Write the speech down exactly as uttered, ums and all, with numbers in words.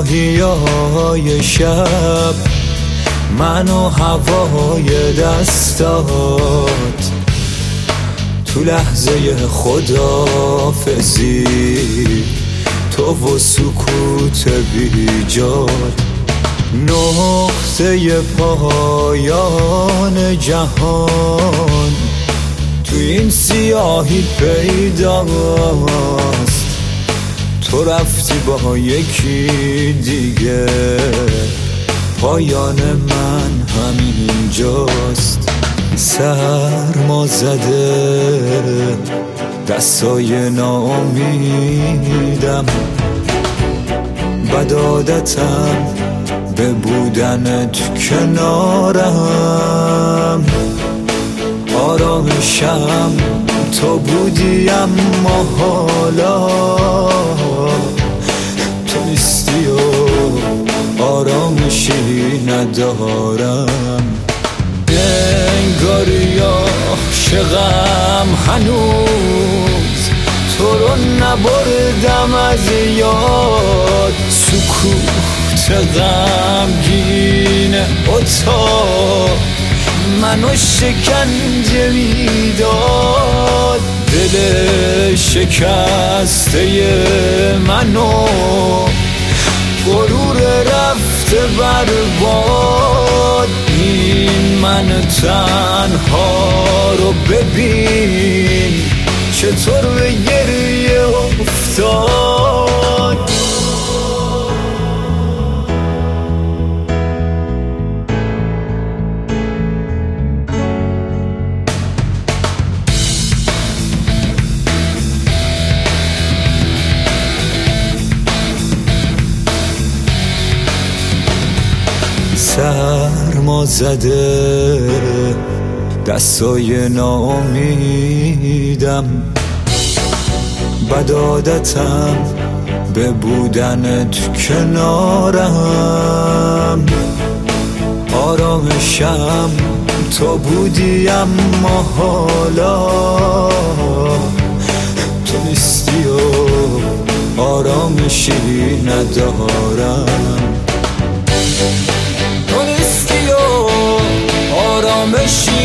سیاهیای شب، من و هوای دستات، تو لحظه خداحافظی تو و سکوت بیجاد، نقطه پایان جهان تو این سیاهی پیداست. تو رفتی با یکی دیگه، پایان من همینجاست. سرما زده دستای ناامیدم، بد عادتم به بودنت کنارم. آرامشم تو بودی اما حالا تو نیستی و آرامشی ندارم. انگاری عاشقم هنوز، تو رو نبردم از یاد. سکوت غمگین اتاق منو شکنجه میداد. دل شکسته منو غرور رفته برباد. این من تنها رو ببین چطور به گریه افتاد. سرما زده دستای ناامیدم، بد عادتم به بودنت کنارم. آرامشم تو بودی اما حالا تو نیستی و آرامشی ندارم. آرامشی